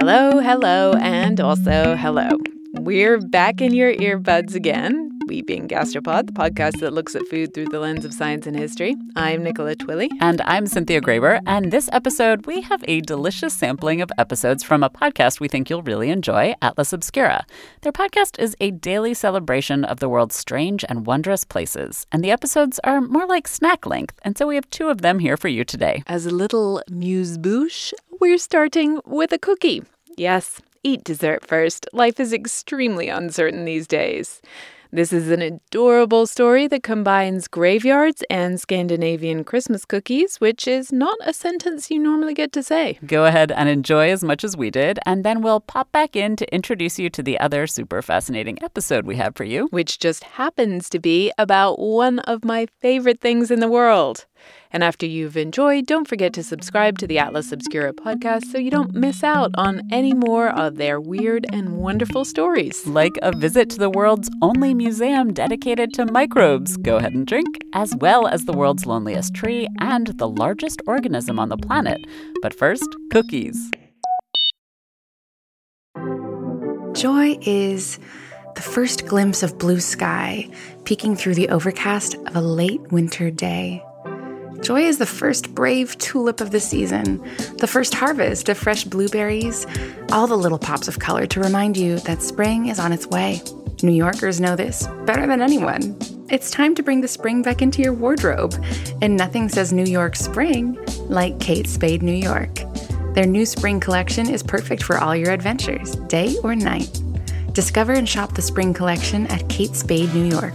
Hello, hello, and also hello. We're back in your earbuds again. We being Gastropod, the podcast that looks at food through the lens of science and history. I'm Nicola Twilley. And I'm Cynthia Graber. And this episode, we have a delicious sampling of episodes from a podcast we think you'll really enjoy, Atlas Obscura. Their podcast is a daily celebration of the world's strange and wondrous places. And the episodes are more like snack length. And so we have two of them here for you today. As a little amuse-bouche, we're starting with a cookie. Yes, eat dessert first. Life is extremely uncertain these days. This is an adorable story that combines graveyards and Scandinavian Christmas cookies, which is not a sentence you normally get to say. Go ahead and enjoy as much as we did, and then we'll pop back in to introduce you to the other super fascinating episode we have for you. Which just happens to be about one of my favorite things in the world. And after you've enjoyed, don't forget to subscribe to the Atlas Obscura podcast so you don't miss out on any more of their weird and wonderful stories. Like a visit to the world's only museum dedicated to microbes. Go ahead and drink, as well as the world's loneliest tree and the largest organism on the planet. But first, cookies. Joy is the first glimpse of blue sky peeking through the overcast of a late winter day. Joy is the first brave tulip of the season, the first harvest of fresh blueberries, all the little pops of color to remind you that spring is on its way. New Yorkers know this better than anyone. It's time to bring the spring back into your wardrobe, and nothing says New York spring like Kate Spade New York. Their new spring collection is perfect for all your adventures, day or night. Discover and shop the spring collection at Kate Spade New York.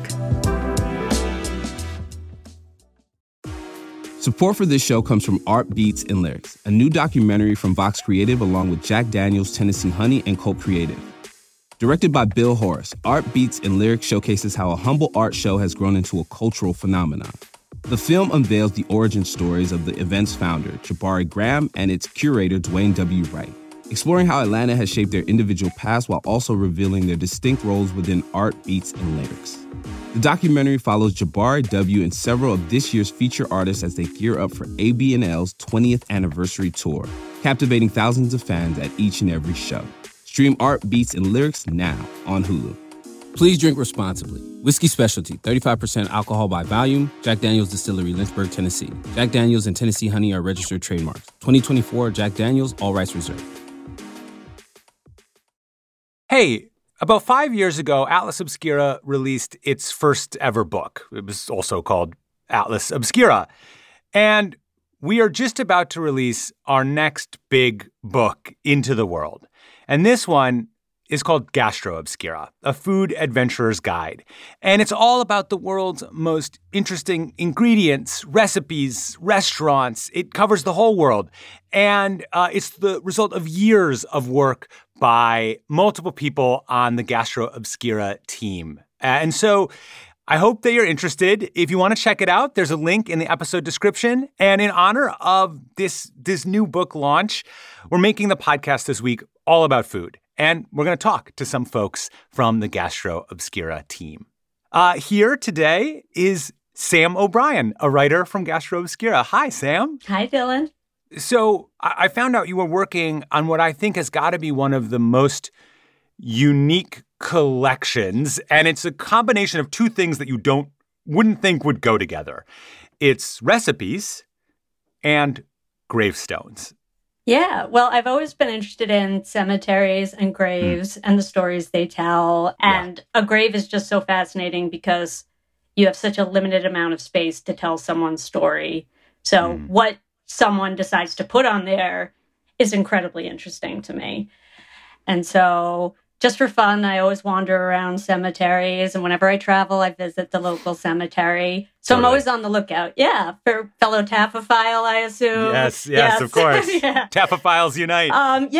Support for this show comes from Art Beats and Lyrics, a new documentary from Vox Creative along with Jack Daniels, Tennessee Honey, and Cult Creative. Directed by Bill Horace, Art Beats and Lyrics showcases how a humble art show has grown into a cultural phenomenon. The film unveils the origin stories of the event's founder, Jabari Graham, and its curator, Dwayne W. Wright, exploring how Atlanta has shaped their individual past while also revealing their distinct roles within Art Beats and Lyrics. The documentary follows Jabari W. and several of this year's feature artists as they gear up for AB&L's 20th anniversary tour, captivating thousands of fans at each and every show. Stream Art Beats and Lyrics now on Hulu. Please drink responsibly. Whiskey Specialty, 35% alcohol by volume. Jack Daniel's Distillery, Lynchburg, Tennessee. Jack Daniel's and Tennessee Honey are registered trademarks. 2024 Jack Daniel's, all rights reserved. Hey, about 5 years ago, Atlas Obscura released its first ever book. It was also called Atlas Obscura. And we are just about to release our next big book into the world. And this one is called Gastro Obscura, a food adventurer's guide. And it's all about the world's most interesting ingredients, recipes, restaurants. It covers the whole world. And it's the result of years of work by multiple people on the Gastro Obscura team. And so I hope that you're interested. If you want to check it out, there's a link in the episode description. And in honor of this new book launch, we're making the podcast this week all about food. And we're going to talk to some folks from the Gastro Obscura team. Here today is Sam O'Brien, a writer from Gastro Obscura. Hi, Sam. Hi, Dylan. So I found out you were working on what I think has got to be one of the most unique collections. And it's a combination of two things that you wouldn't think would go together. It's recipes and gravestones. Yeah, well, I've always been interested in cemeteries and graves and the stories they tell. And a grave is just so fascinating because you have such a limited amount of space to tell someone's story. So what someone decides to put on there is incredibly interesting to me. And so just for fun, I always wander around cemeteries. And whenever I travel, I visit the local cemetery. So I'm always on the lookout. Yeah, for fellow taphophile, I assume. Yes, of course. Yeah. Taphophiles unite.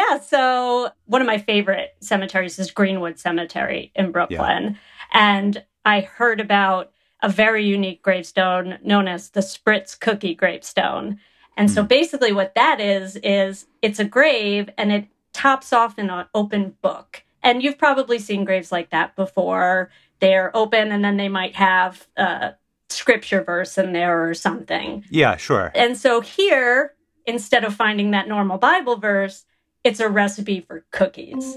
So one of my favorite cemeteries is Greenwood Cemetery in Brooklyn. Yeah. And I heard about a very unique gravestone known as the Spritz Cookie gravestone. And so basically what that is it's a grave and it tops off in an open book. And you've probably seen graves like that before. They're open and then they might have a scripture verse in there or something. Yeah, sure. And so here, instead of finding that normal Bible verse, it's a recipe for cookies.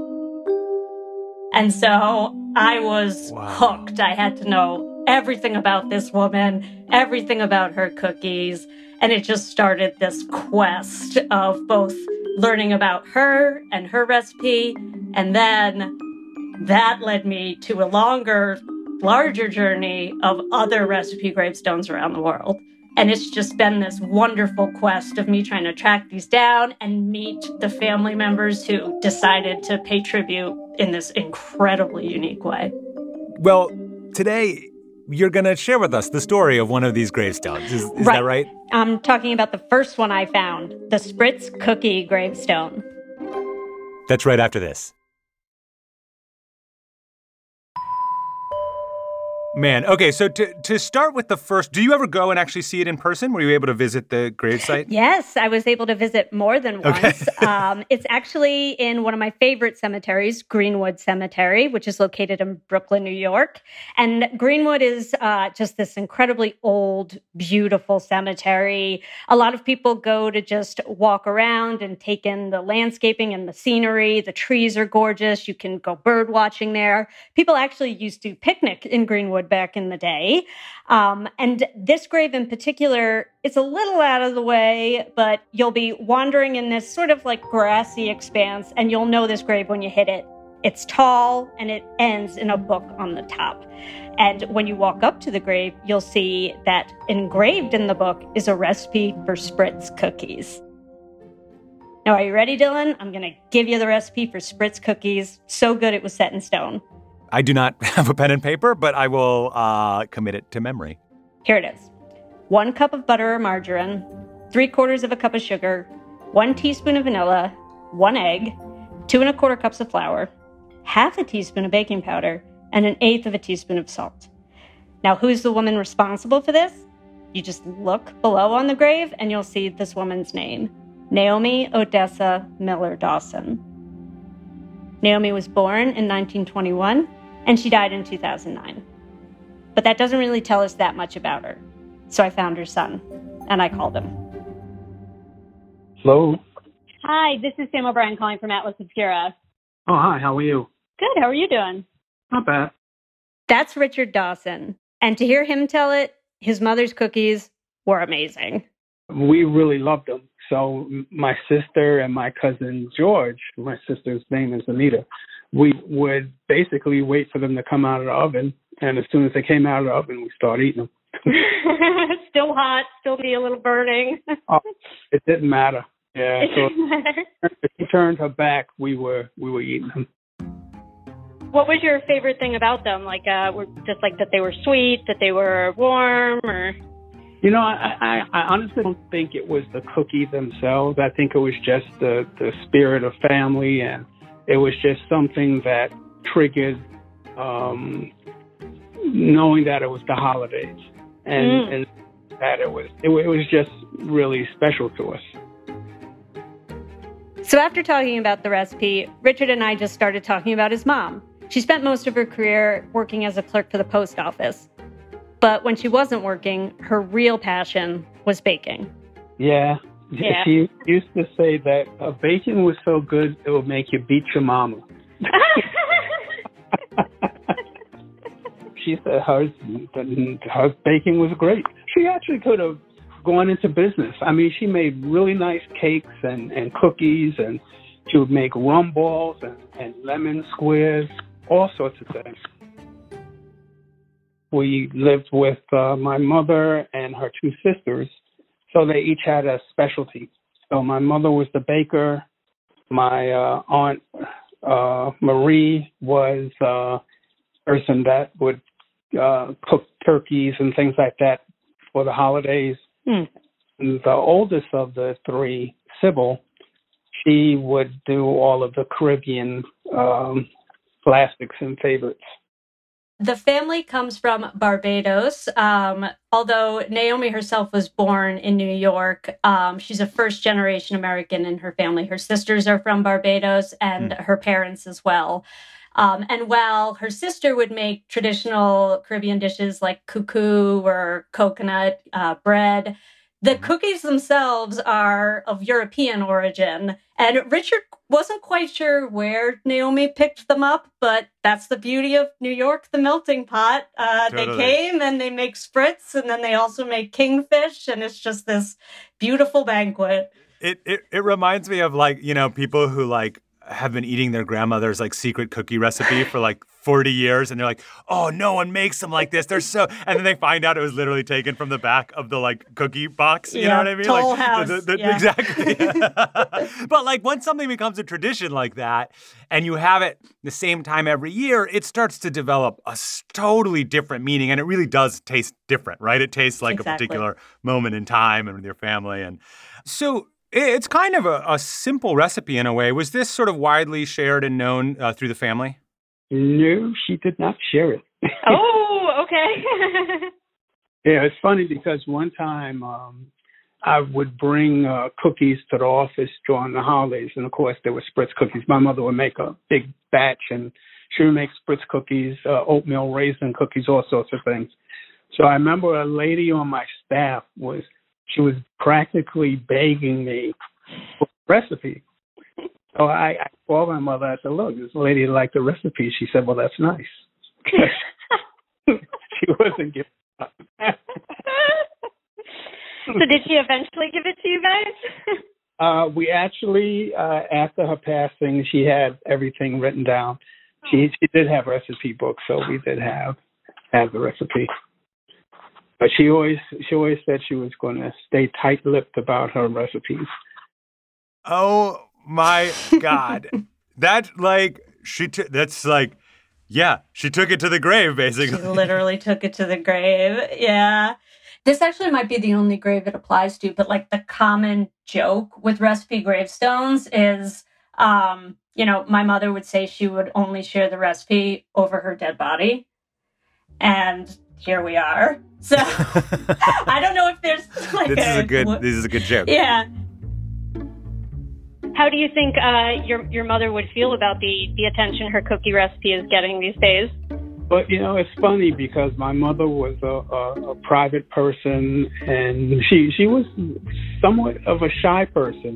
And so I was hooked. I had to know everything about this woman, everything about her cookies. And it just started this quest of both learning about her and her recipe. And then that led me to a larger journey of other recipe gravestones around the world. And it's just been this wonderful quest of me trying to track these down and meet the family members who decided to pay tribute in this incredibly unique way. Well, today you're going to share with us the story of one of these gravestones. Is right. that right? I'm talking about the first one I found, the Spritz cookie gravestone. That's right after this. Man, okay, so to start with the first, do you ever go and actually see it in person? Were you able to visit the gravesite? Yes, I was able to visit more than once. Okay. It's actually in one of my favorite cemeteries, Greenwood Cemetery, which is located in Brooklyn, New York. And Greenwood is just this incredibly old, beautiful cemetery. A lot of people go to just walk around and take in the landscaping and the scenery. The trees are gorgeous. You can go bird watching there. People actually used to picnic in Greenwood back in the day. And this grave in particular, it's a little out of the way, but you'll be wandering in this sort of like grassy expanse, and you'll know this grave when you hit it. It's tall, and it ends in a book on the top. And when you walk up to the grave, you'll see that engraved in the book is a recipe for Spritz cookies. Now, are you ready, Dylan? I'm going to give you the recipe for Spritz cookies. So good it was set in stone. I do not have a pen and paper, but I will commit it to memory. Here it is. 1 cup of butter or margarine, 3/4 of a cup of sugar, 1 teaspoon of vanilla, 1 egg, 2 1/4 cups of flour, 1/2 teaspoon of baking powder, and 1/8 of a teaspoon of salt. Now, who's the woman responsible for this? You just look below on the grave and you'll see this woman's name, Naomi Odessa Miller Dawson. Naomi was born in 1921, and she died in 2009. But that doesn't really tell us that much about her. So I found her son, and I called him. Hello. Hi, this is Sam O'Brien calling from Atlas Obscura. Oh, hi. How are you? Good. How are you doing? Not bad. That's Richard Dawson. And to hear him tell it, his mother's cookies were amazing. We really loved them. So my sister and my cousin George, my sister's name is Anita, we would basically wait for them to come out of the oven. And as soon as they came out of the oven, we started eating them. Still hot, still be a little burning. Oh, it didn't matter. Yeah. So if she turned her back, we were eating them. What was your favorite thing about them? Like, just like that they were sweet, that they were warm, or? You know, I honestly don't think it was the cookies themselves. I think it was just the spirit of family, and it was just something that triggered knowing that it was the holidays, and that it was just really special to us. So after talking about the recipe, Richard and I just started talking about his mom. She spent most of her career working as a clerk for the post office. But when she wasn't working, her real passion was baking. Yeah. She used to say that baking was so good, it would make you beat your mama. She said her baking was great. She actually could have gone into business. I mean, she made really nice cakes and cookies, and she would make rum balls and lemon squares, all sorts of things. We lived with my mother and her 2 sisters, so they each had a specialty. So my mother was the baker. My aunt Marie was a person that would cook turkeys and things like that for the holidays. And the oldest of the 3, Sybil, she would do all of the Caribbean classics and favorites. The family comes from Barbados. Although Naomi herself was born in New York, she's a first-generation American in her family. Her sisters are from Barbados and her parents as well. And while her sister would make traditional Caribbean dishes like cuckoo or coconut bread, The cookies themselves are of European origin, and Richard wasn't quite sure where Naomi picked them up, but that's the beauty of New York, the melting pot. Totally. They came and they make spritz, and then they also make kingfish, and it's just this beautiful banquet. It reminds me of, like, you know, people who, like, have been eating their grandmother's, like, secret cookie recipe for, like, 40 years, and they're like, oh, no one makes them like this. They're so... And then they find out it was literally taken from the back of the, like, cookie box. You know what I mean? Toll like, House. Exactly. But, like, once something becomes a tradition like that, and you have it the same time every year, it starts to develop a totally different meaning, and it really does taste different, right? It tastes like a particular moment in time and with your family. And so... It's kind of a simple recipe in a way. Was this sort of widely shared and known through the family? No, she did not share it. Oh, okay. Yeah, it's funny because one time I would bring cookies to the office during the holidays. And, of course, there were Spritz cookies. My mother would make a big batch, and she would make Spritz cookies, oatmeal raisin cookies, all sorts of things. So I remember a lady on my staff was practically begging me for a recipe. So I called my mother. I said, look, this lady liked the recipe. She said, well, that's nice. She wasn't giving up. So did she eventually give it to you guys? We actually, after her passing, she had everything written down. She did have a recipe book, so we did have the recipe. But she always said she was going to stay tight-lipped about her recipes. Oh my God, that's she took it to the grave, basically. She literally took it to the grave. Yeah, this actually might be the only grave it applies to. But like the common joke with recipe gravestones is, my mother would say she would only share the recipe over her dead body, and here we are. So I don't know if there's like this is a good joke. Yeah. How do you think your mother would feel about the attention her cookie recipe is getting these days? But, it's funny because my mother was a private person, and she was somewhat of a shy person.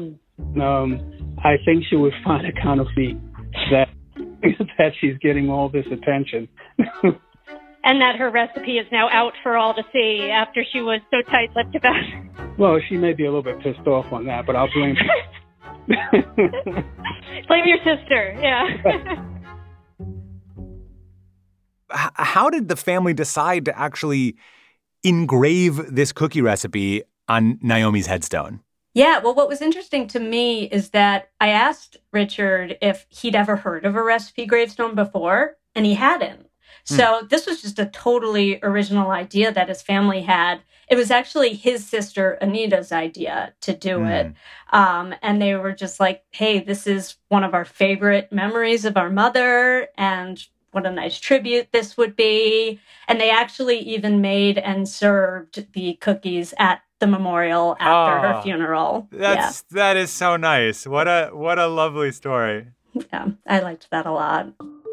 I think she would find it kind of neat that she's getting all this attention. And that her recipe is now out for all to see after she was so tight-lipped about it. Well, she may be a little bit pissed off on that, but I'll blame her. Blame your sister, yeah. How did the family decide to actually engrave this cookie recipe on Naomi's headstone? Yeah, well, what was interesting to me is that I asked Richard if he'd ever heard of a recipe gravestone before, and he hadn't. So this was just a totally original idea that his family had. It was actually his sister Anita's idea to do it. And they were just like, hey, this is one of our favorite memories of our mother, and what a nice tribute this would be. And they actually even made and served the cookies at the memorial after her funeral. That is so nice. What a lovely story. Yeah, I liked that a lot.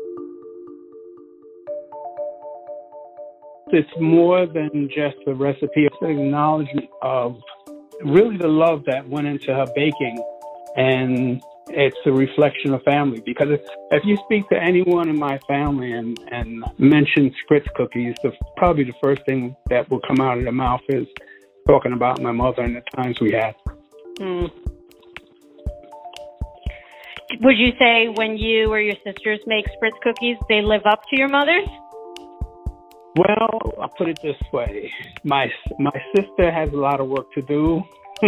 It's more than just a recipe. It's an acknowledgement of really the love that went into her baking. And it's a reflection of family. Because if you speak to anyone in my family and mention Spritz cookies, probably the first thing that will come out of their mouth is talking about my mother and the times we had. Would you say when you or your sisters make Spritz cookies, they live up to your mother's? Well, I'll put it this way. My sister has a lot of work to do.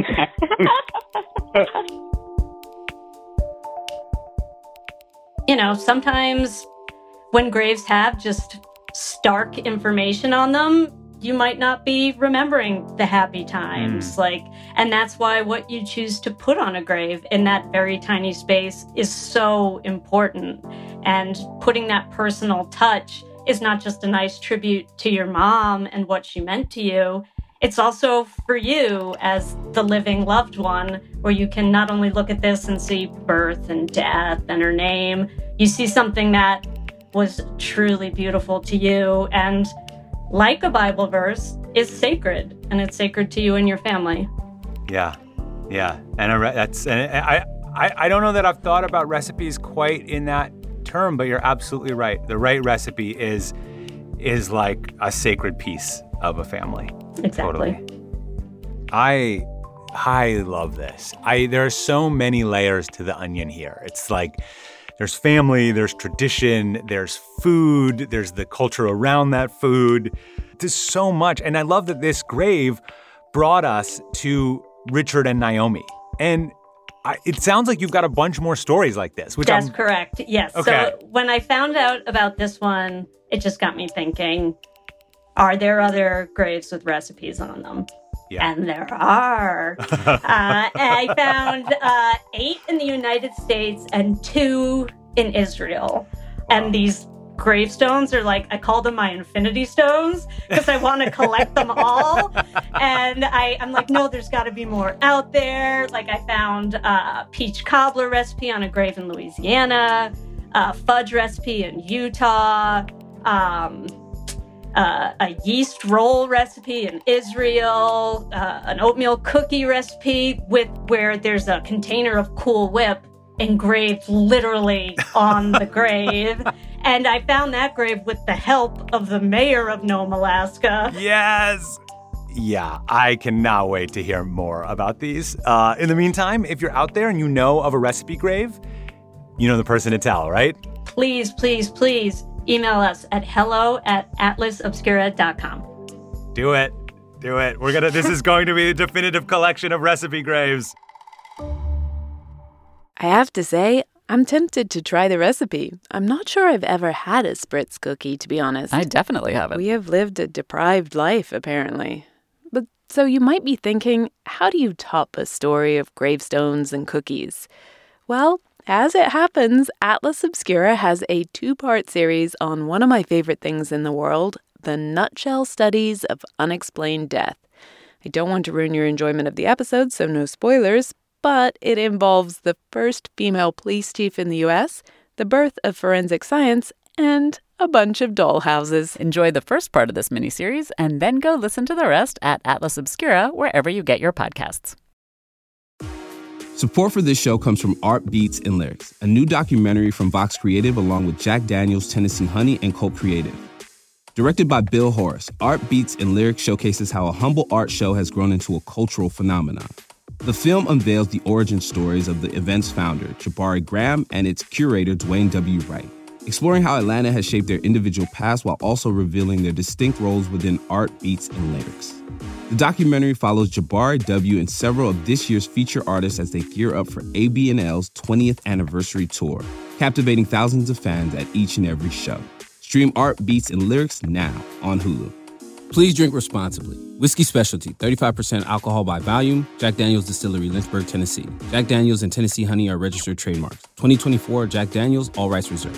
Sometimes when graves have just stark information on them, you might not be remembering the happy times. And that's why what you choose to put on a grave in that very tiny space is so important. And putting that personal touch is not just a nice tribute to your mom and what she meant to you. It's also for you as the living loved one, where you can not only look at this and see birth and death and her name, you see something that was truly beautiful to you. And like a Bible verse, is sacred, and it's sacred to you and your family. Yeah. And I don't know that I've thought about recipes quite in that term, but you're absolutely right. The right recipe is like a sacred piece of a family. Exactly. Totally. I love this. There are so many layers to the onion here. It's like there's family, there's tradition, there's food, there's the culture around that food. There's so much. And I love that this grave brought us to Richard and Naomi. And it sounds like you've got a bunch more stories like this. That's correct. Yes. Okay. So when I found out about this one, it just got me thinking, are there other graves with recipes on them? Yeah. And there are. I found 8 in the United States and 2 in Israel. Wow. And these gravestones are like, I call them my infinity stones because I want to collect them all. And I'm like, no, there's got to be more out there. Like I found a peach cobbler recipe on a grave in Louisiana, a fudge recipe in Utah, a yeast roll recipe in Israel, an oatmeal cookie recipe where there's a container of Cool Whip engraved literally on the grave. And I found that grave with the help of the mayor of Nome, Alaska. Yes. Yeah, I cannot wait to hear more about these. In the meantime, if you're out there and you know of a recipe grave, you know the person to tell, right? Please, please, please email us at hello@atlasobscura.com. Do it. This is going to be the definitive collection of recipe graves. I have to say, I'm tempted to try the recipe. I'm not sure I've ever had a Spritz cookie, to be honest. I definitely haven't. We have lived a deprived life, apparently. But so you might be thinking, how do you top a story of gravestones and cookies? Well, as it happens, Atlas Obscura has a 2-part series on one of my favorite things in the world, the nutshell studies of unexplained death. I don't want to ruin your enjoyment of the episode, so no spoilers, but it involves the first female police chief in the U.S., the birth of forensic science, and a bunch of dollhouses. Enjoy the first part of this miniseries, and then go listen to the rest at Atlas Obscura, wherever you get your podcasts. Support for this show comes from Art Beats and Lyrics, a new documentary from Vox Creative along with Jack Daniels, Tennessee Honey, and Cult Creative. Directed by Bill Horace, Art Beats and Lyrics showcases how a humble art show has grown into a cultural phenomenon. The film unveils the origin stories of the event's founder, Jabari Graham, and its curator, Dwayne W. Wright, exploring how Atlanta has shaped their individual paths while also revealing their distinct roles within art, beats, and lyrics. The documentary follows Jabari W. and several of this year's feature artists as they gear up for AB&L's 20th anniversary tour, captivating thousands of fans at each and every show. Stream Art, Beats, and Lyrics now on Hulu. Please drink responsibly. Whiskey Specialty, 35% alcohol by volume. Jack Daniel's Distillery, Lynchburg, Tennessee. Jack Daniel's and Tennessee Honey are registered trademarks. 2024 Jack Daniel's, all rights reserved.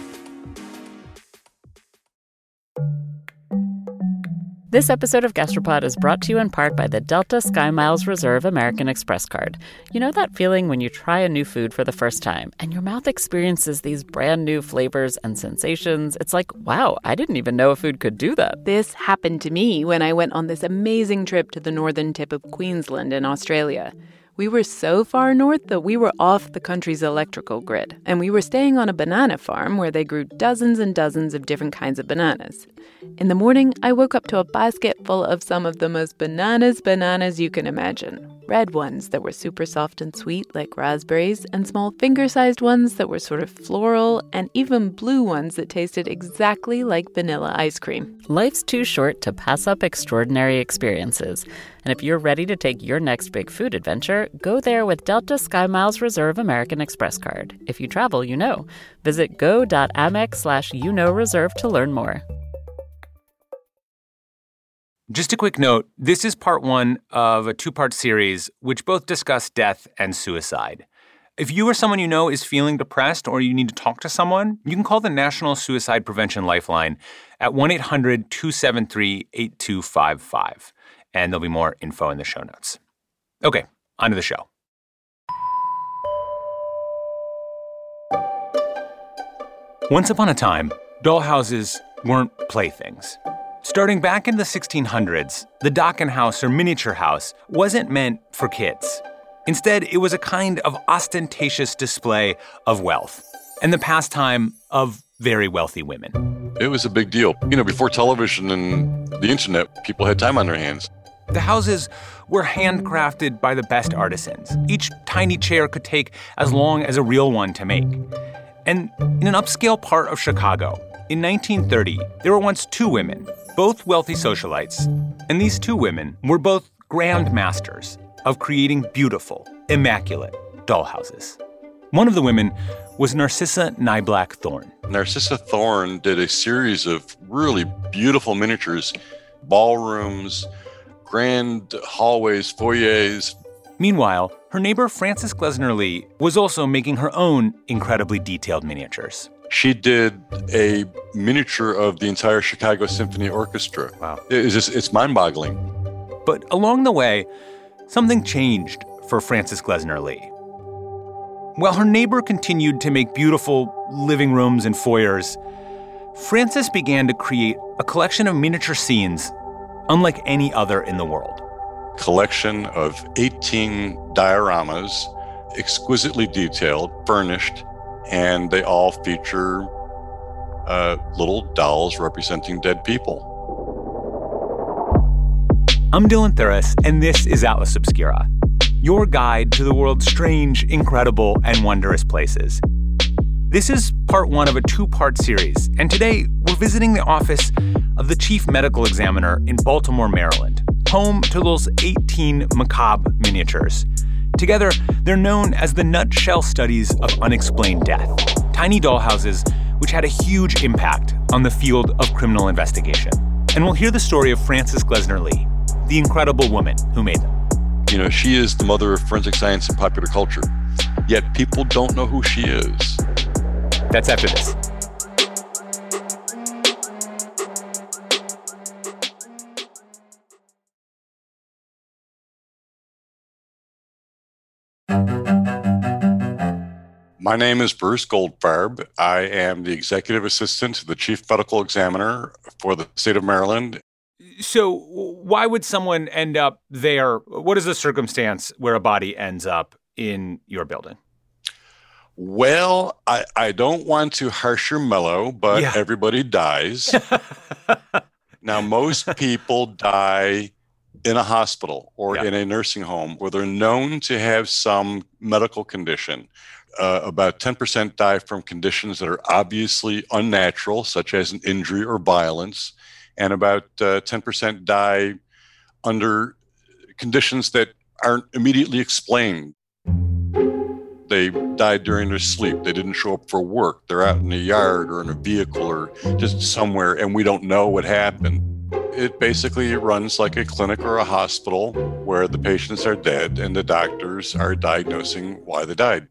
This episode of Gastropod is brought to you in part by the Delta SkyMiles Reserve American Express card. You know that feeling when you try a new food for the first time and your mouth experiences these brand new flavors and sensations? It's like, wow, I didn't even know a food could do that. This happened to me when I went on this amazing trip to the northern tip of Queensland in Australia. We were so far north that we were off the country's electrical grid, and we were staying on a banana farm where they grew dozens and dozens of different kinds of bananas. In the morning, I woke up to a basket full of some of the most bananas you can imagine. Red ones that were super soft and sweet like raspberries, and small finger-sized ones that were sort of floral, and even blue ones that tasted exactly like vanilla ice cream. Life's too short to pass up extraordinary experiences. And if you're ready to take your next big food adventure, go there with Delta SkyMiles Reserve American Express card. If you travel, you know. Visit go.amex/reserve to learn more. Just a quick note, this is part 1 of a 2-part series which both discuss death and suicide. If you or someone you know is feeling depressed or you need to talk to someone, you can call the National Suicide Prevention Lifeline at 1-800-273-8255. And there'll be more info in the show notes. Okay, on to the show. Once upon a time, dollhouses weren't playthings. Starting back in the 1600s, the Docken house or miniature house wasn't meant for kids. Instead, it was a kind of ostentatious display of wealth and the pastime of very wealthy women. It was a big deal. Before television and the internet, people had time on their hands. The houses were handcrafted by the best artisans. Each tiny chair could take as long as a real one to make. And in an upscale part of Chicago, in 1930, there were once two women, both wealthy socialites, and these two women were both grand masters of creating beautiful, immaculate dollhouses. One of the women was Narcissa Niblack Thorne. Narcissa Thorne did a series of really beautiful miniatures, ballrooms, grand hallways, foyers. Meanwhile, her neighbor Frances Glessner Lee was also making her own incredibly detailed miniatures. She did a miniature of the entire Chicago Symphony Orchestra. Wow. It's mind-boggling. But along the way, something changed for Frances Glessner Lee. While her neighbor continued to make beautiful living rooms and foyers, Frances began to create a collection of miniature scenes unlike any other in the world. Collection of 18 dioramas, exquisitely detailed, furnished, and they all feature little dolls representing dead people. I'm Dylan Thuras, and this is Atlas Obscura, your guide to the world's strange, incredible, and wondrous places. This is part one of a two-part series, and today we're visiting the office of the Chief Medical Examiner in Baltimore, Maryland, home to those 18 macabre miniatures. Together, they're known as the Nutshell Studies of Unexplained Death, tiny dollhouses which had a huge impact on the field of criminal investigation. And we'll hear the story of Frances Glessner Lee, the incredible woman who made them. She is the mother of forensic science and popular culture, yet people don't know who she is. That's after this. My name is Bruce Goldfarb. I am the Executive Assistant to the Chief Medical Examiner for the state of Maryland. So why would someone end up there? What is the circumstance where a body ends up in your building? Well, I don't want to harsh or mellow, but Everybody dies. Now, most people die in a hospital or in a nursing home where they're known to have some medical condition. About 10% die from conditions that are obviously unnatural, such as an injury or violence, and about 10% die under conditions that aren't immediately explained. They died during their sleep. They didn't show up for work. They're out in the yard or in a vehicle or just somewhere, and we don't know what happened. It basically runs like a clinic or a hospital where the patients are dead and the doctors are diagnosing why they died.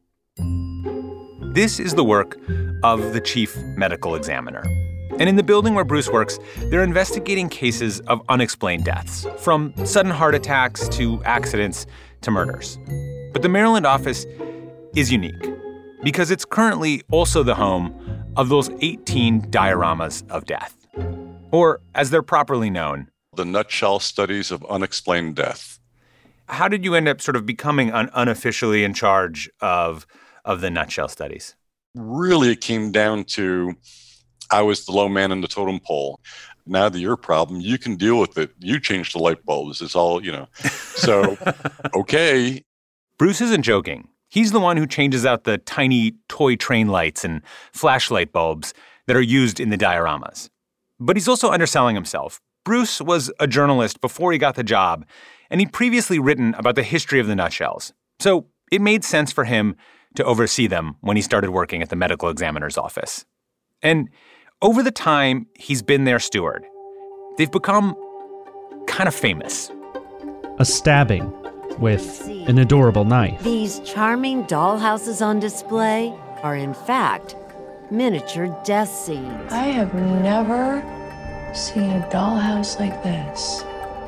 This is the work of the Chief Medical Examiner. And in the building where Bruce works, they're investigating cases of unexplained deaths, from sudden heart attacks to accidents to murders. But the Maryland office is unique because it's currently also the home of those 18 dioramas of death, or as they're properly known, the Nutshell Studies of Unexplained Death. How did you end up sort of becoming unofficially in charge of the Nutshell Studies? Really, it came down to I was the low man in the totem pole. Now that your problem, you can deal with it. You change the light bulbs. It's all, So, okay. Bruce isn't joking. He's the one who changes out the tiny toy train lights and flashlight bulbs that are used in the dioramas. But he's also underselling himself. Bruce was a journalist before he got the job, and he'd previously written about the history of the nutshells. So it made sense for him to oversee them when he started working at the medical examiner's office. And over the time he's been their steward, they've become kind of famous. A stabbing with an adorable knife. These charming dollhouses on display are, in fact, miniature death scenes. I have never seen a dollhouse like this.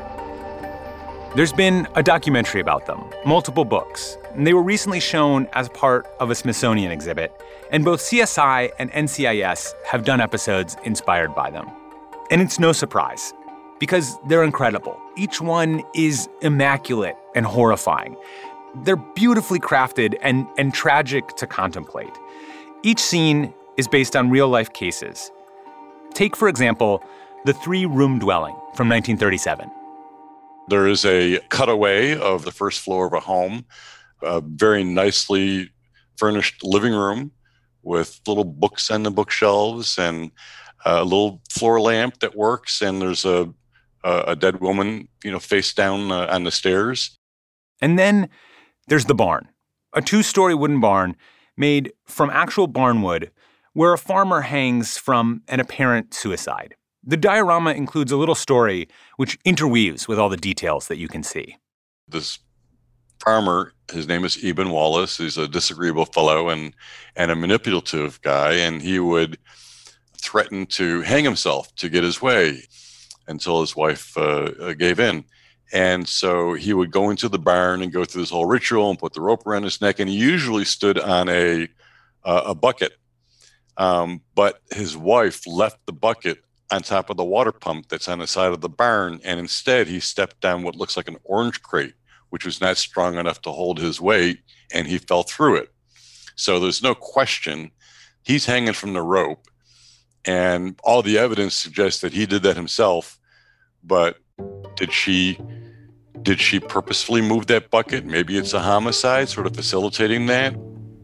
There's been a documentary about them, multiple books, and they were recently shown as part of a Smithsonian exhibit, and both CSI and NCIS have done episodes inspired by them. And it's no surprise, because they're incredible. Each one is immaculate and horrifying. They're beautifully crafted and tragic to contemplate. Each scene is based on real-life cases. Take, for example, the 3-room dwelling from 1937. There is a cutaway of the first floor of a home, a very nicely furnished living room with little books on the bookshelves and a little floor lamp that works, and there's a dead woman, face down on the stairs. And then there's the barn, a 2-story wooden barn made from actual barnwood where a farmer hangs from an apparent suicide. The diorama includes a little story which interweaves with all the details that you can see. This farmer, his name is Eben Wallace. He's a disagreeable fellow and a manipulative guy, and he would threaten to hang himself to get his way until his wife gave in. And so he would go into the barn and go through this whole ritual and put the rope around his neck, and he usually stood on a bucket. But his wife left the bucket on top of the water pump that's on the side of the barn, and instead he stepped down what looks like an orange crate, which was not strong enough to hold his weight, and he fell through it. So there's no question he's hanging from the rope, and all the evidence suggests that he did that himself. But did she purposefully move that bucket? Maybe it's a homicide, sort of facilitating that.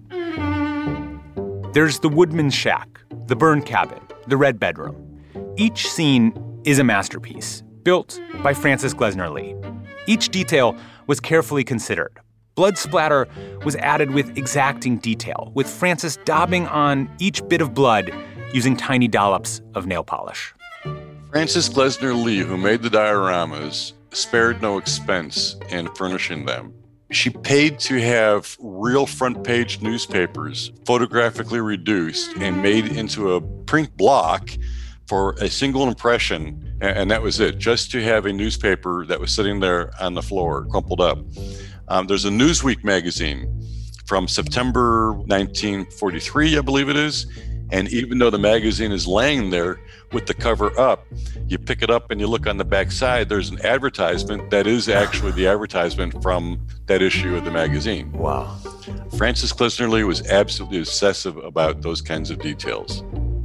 There's the woodman's shack, the burned cabin, the red bedroom. Each scene is a masterpiece, built by Frances Glessner Lee. Each detail was carefully considered. Blood splatter was added with exacting detail, with Frances daubing on each bit of blood using tiny dollops of nail polish. Frances Glessner Lee, who made the dioramas, spared no expense in furnishing them. She paid to have real front-page newspapers photographically reduced and made into a print block for a single impression, and that was it, just to have a newspaper that was sitting there on the floor, crumpled up. There's a Newsweek magazine from September 1943, I believe it is, and even though the magazine is laying there with the cover up, you pick it up and you look on the back side, there's an advertisement that is actually the advertisement from that issue of the magazine. Wow. Frances Glessner Lee was absolutely obsessive about those kinds of details.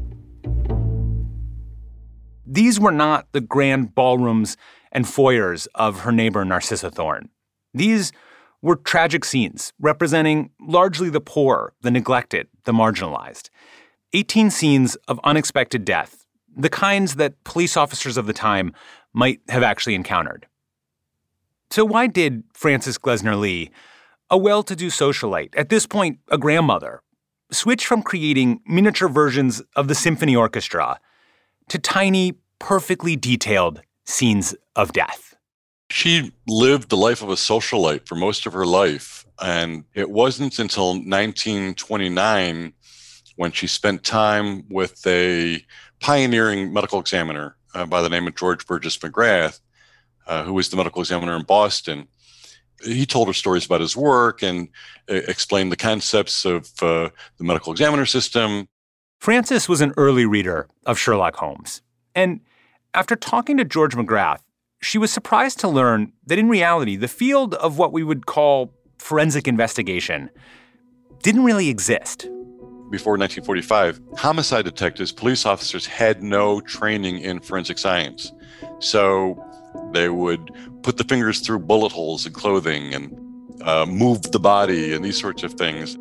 These were not the grand ballrooms and foyers of her neighbor Narcissa Thorne. These were tragic scenes representing largely the poor, the neglected, the marginalized. 18 scenes of unexpected death, the kinds that police officers of the time might have actually encountered. So why did Frances Glessner Lee, a well-to-do socialite, at this point a grandmother, switch from creating miniature versions of the symphony orchestra to tiny, perfectly detailed scenes of death? She lived the life of a socialite for most of her life, and it wasn't until 1929 when she spent time with a pioneering medical examiner by the name of George Burgess McGrath, who was the medical examiner in Boston. He told her stories about his work and explained the concepts of the medical examiner system. Frances was an early reader of Sherlock Holmes. And after talking to George McGrath, she was surprised to learn that in reality, the field of what we would call forensic investigation didn't really exist. Before 1945, homicide detectives, police officers had no training in forensic science. So they would put the fingers through bullet holes in clothing and move the body and these sorts of things.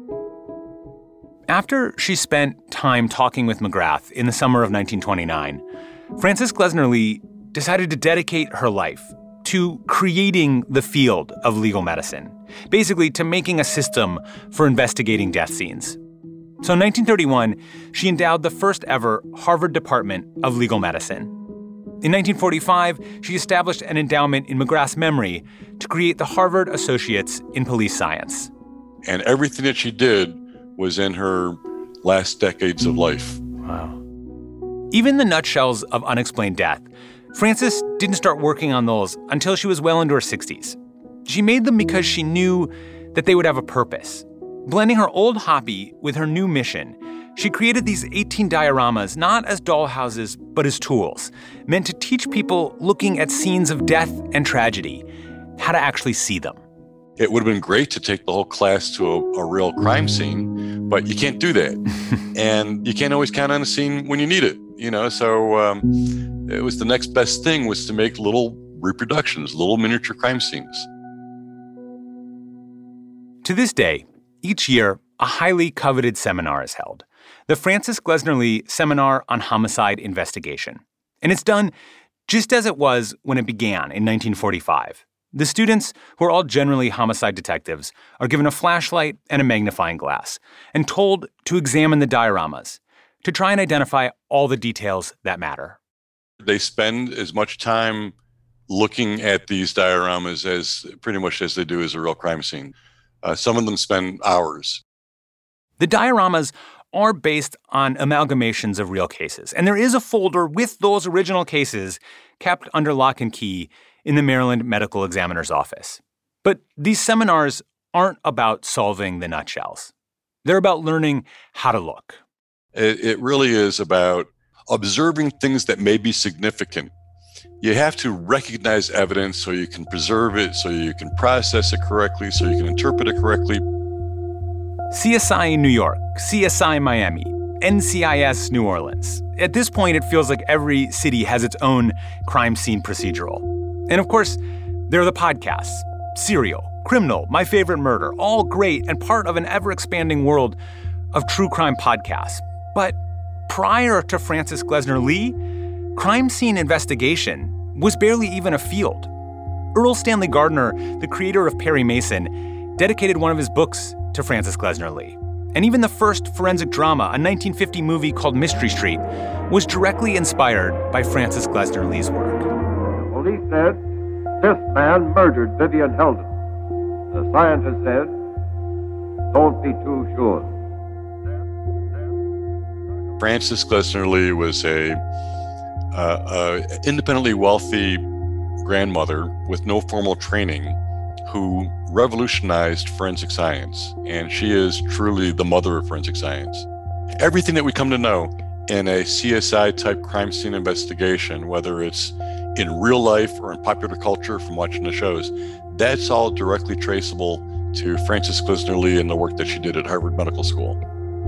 After she spent time talking with McGrath in the summer of 1929, Frances Glessner Lee decided to dedicate her life to creating the field of legal medicine, basically to making a system for investigating death scenes. So in 1931, she endowed the first ever Harvard Department of Legal Medicine. In 1945, she established an endowment in McGrath's memory to create the Harvard Associates in Police Science. And everything that she did was in her last decades of life. Wow. Even the nutshells of unexplained death, Frances didn't start working on those until she was well into her 60s. She made them because she knew that they would have a purpose. Blending her old hobby with her new mission, She created these 18 dioramas not as dollhouses, but as tools, meant to teach people looking at scenes of death and tragedy how to actually see them. It would have been great to take the whole class to a real crime scene, but you can't do that. And you can't always count on a scene when you need it, so it was the next best thing was to make little reproductions, little miniature crime scenes. To this day, each year, a highly coveted seminar is held, the Frances Glessner Lee Seminar on Homicide Investigation. And it's done just as it was when it began in 1945. The students, who are all generally homicide detectives, are given a flashlight and a magnifying glass and told to examine the dioramas to try and identify all the details that matter. They spend as much time looking at these dioramas as pretty much as they do as a real crime scene. Some of them spend hours. The dioramas are based on amalgamations of real cases, and there is a folder with those original cases kept under lock and key in the Maryland Medical Examiner's office. But these seminars aren't about solving the nutshells. They're about learning how to look. It really is about observing things that may be significant. You have to recognize evidence so you can preserve it, so you can process it correctly, so you can interpret it correctly. CSI New York, CSI Miami, NCIS New Orleans. At this point, it feels like every city has its own crime scene procedural. And of course, there are the podcasts, Serial, Criminal, My Favorite Murder, all great and part of an ever-expanding world of true crime podcasts. But prior to Frances Glessner Lee, crime scene investigation was barely even a field. Earl Stanley Gardner, the creator of Perry Mason, dedicated one of his books to Frances Glessner Lee. And even the first forensic drama, a 1950 movie called Mystery Street, was directly inspired by Frances Glessner Lee's work. The police said this man murdered Vivian Heldon. The scientist said, don't be too sure. Frances Glessner Lee was a independently wealthy grandmother with no formal training who revolutionized forensic science. And she is truly the mother of forensic science. Everything that we come to know in a CSI-type crime scene investigation, whether it's in real life or in popular culture from watching the shows, that's all directly traceable to Frances Glessner Lee and the work that she did at Harvard Medical School.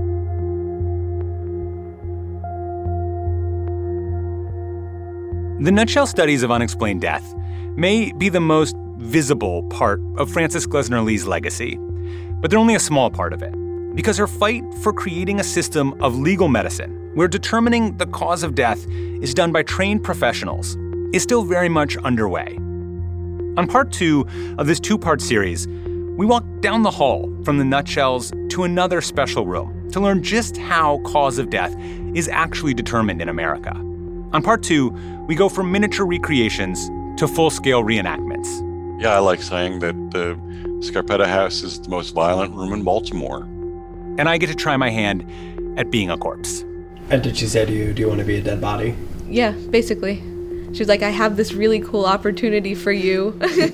The nutshell studies of unexplained death may be the most visible part of Frances Glessner Lee's legacy, but they're only a small part of it, because her fight for creating a system of legal medicine where determining the cause of death is done by trained professionals is still very much underway. On part 2 of this 2-part series, we walk down the hall from the nutshells to another special room to learn just how cause of death is actually determined in America. On part 2, we go from miniature recreations to full-scale reenactments. Yeah, I like saying that the Scarpetta House is the most violent room in Baltimore. And I get to try my hand at being a corpse. And did she say to you, do you want to be a dead body? Yeah, basically. She was like, I have this really cool opportunity for you.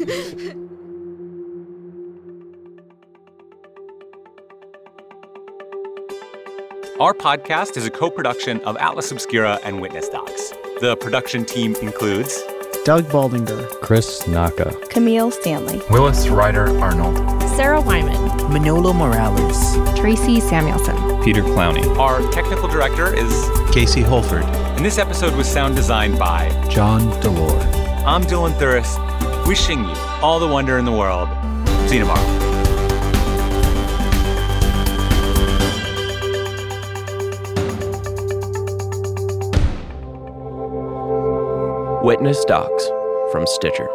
Our podcast is a co-production of Atlas Obscura and Witness Docs. The production team includes Doug Baldinger, Chris Naka, Camille Stanley, Willis Ryder Arnold, Sarah Wyman, Manolo Morales, Tracy Samuelson, Peter Clowney. Our technical director is Casey Holford. And this episode was sound designed by John Delore. I'm Dylan Thuris, wishing you all the wonder in the world. See you tomorrow. Witness Docs from Stitcher.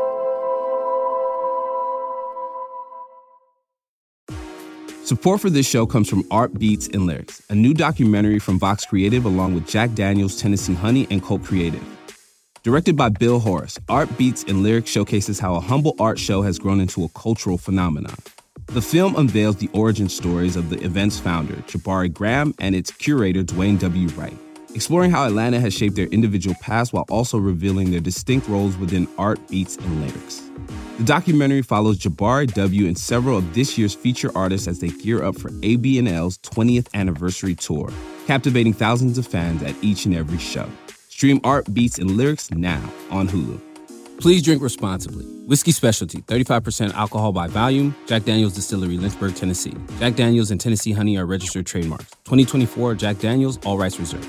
Support for this show comes from Art Beats and Lyrics, a new documentary from Vox Creative along with Jack Daniels, Tennessee Honey, and Colt Creative. Directed by Bill Horace, Art Beats and Lyrics showcases how a humble art show has grown into a cultural phenomenon. The film unveils the origin stories of the event's founder, Jabari Graham, and its curator, Dwayne W. Wright, exploring how Atlanta has shaped their individual paths while also revealing their distinct roles within art, beats, and lyrics. The documentary follows Jabari W. and several of this year's feature artists as they gear up for ABNL's 20th anniversary tour, captivating thousands of fans at each and every show. Stream Art, Beats, and Lyrics now on Hulu. Please drink responsibly. Whiskey Specialty, 35% alcohol by volume. Jack Daniel's Distillery, Lynchburg, Tennessee. Jack Daniel's and Tennessee Honey are registered trademarks. 2024 Jack Daniel's, all rights reserved.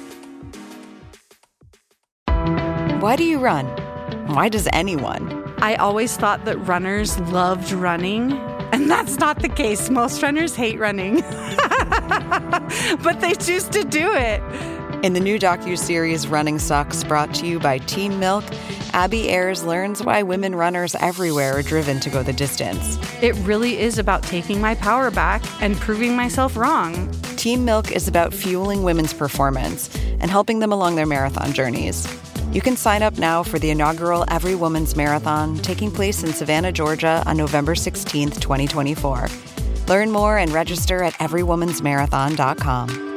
Why do you run? Why does anyone? I always thought that runners loved running, and that's not the case. Most runners hate running, but they choose to do it. In the new docuseries Running Sucks, brought to you by Team Milk, Abby Ayers learns why women runners everywhere are driven to go the distance. It really is about taking my power back and proving myself wrong. Team Milk is about fueling women's performance and helping them along their marathon journeys. You can sign up now for the inaugural Every Woman's Marathon, taking place in Savannah, Georgia on November 16th, 2024. Learn more and register at everywomansmarathon.com.